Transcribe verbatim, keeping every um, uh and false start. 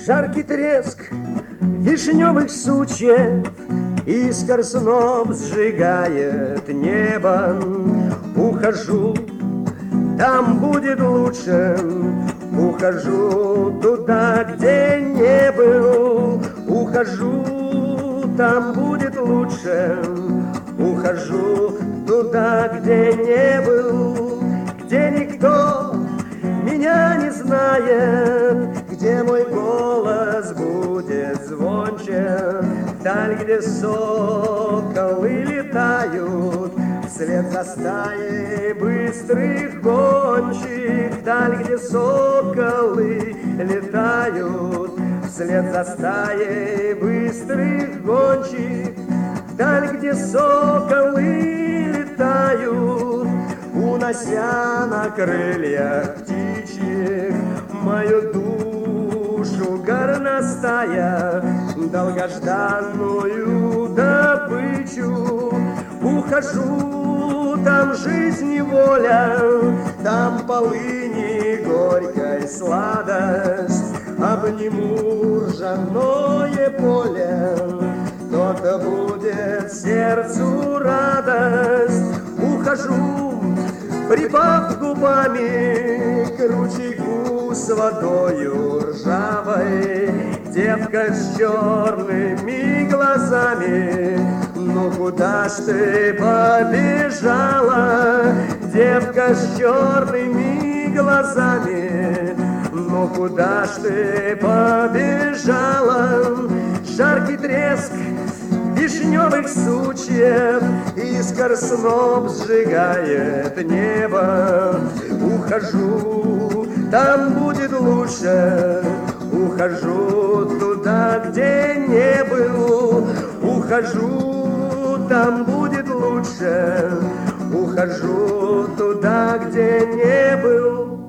Жаркий треск вишневых сучьев, искр сном сжигает небо. Ухожу, там будет лучше. Ухожу туда, где не был. Ухожу, там будет лучше. Ухожу туда, где не был, где никто меня не знает, где мой голос будет звонче, вдаль, где соколы летают вслед за стаей быстрых гончих, вдаль, где соколы летают вслед за стаей быстрых гончих, вдаль, где соколы летают, унося на крыльях птичьих мою душу горностая, долгожданную добычу. Ухожу, там жизнь и воля, там полыни горькой сладость, обниму ржаное поле, то-то будет сердцу радость. Ухожу, припав губами к ручейку с водою ржавой, девка с черными глазами, ну куда ж ты побежала, девка с черными глазами, ну куда ж ты побежала? Жаркий треск вишневых сучьев, искр сном сжигает небо. Ухожу, там будет лучше. Ухожу туда, где не был. Ухожу, там будет лучше. Ухожу туда, где не был.